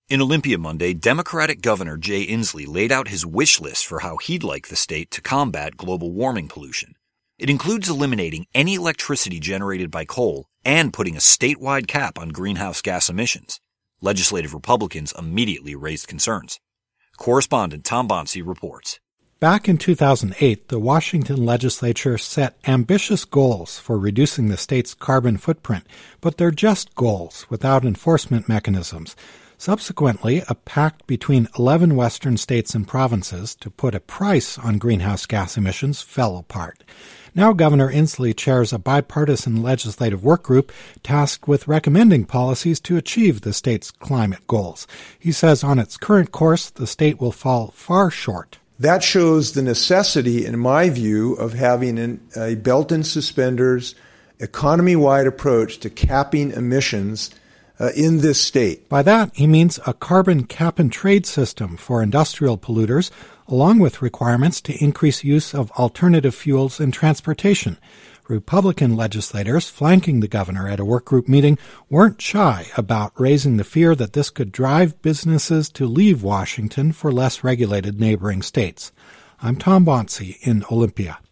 In Olympia Monday, Democratic Governor Jay Inslee laid out his wish list for how he'd like the state to combat global warming pollution. It includes eliminating any electricity generated by coal and putting a statewide cap on greenhouse gas emissions. Legislative Republicans immediately raised concerns. Correspondent Tom Bonsi reports. Back in 2008, the Washington legislature set ambitious goals for reducing the state's carbon footprint, but they're just goals without enforcement mechanisms. Subsequently, a pact between 11 western states and provinces to put a price on greenhouse gas emissions fell apart. Now Governor Inslee chairs a bipartisan legislative work group tasked with recommending policies to achieve the state's climate goals. He says on its current course, the state will fall far short. That shows the necessity, in my view, of having a belt and suspenders, economy-wide approach to capping emissions in this state. By that, he means a carbon cap-and-trade system for industrial polluters, along with requirements to increase use of alternative fuels in transportation. Republican legislators flanking the governor at a workgroup meeting weren't shy about raising the fear that this could drive businesses to leave Washington for less regulated neighboring states. I'm Tom Bonsi in Olympia.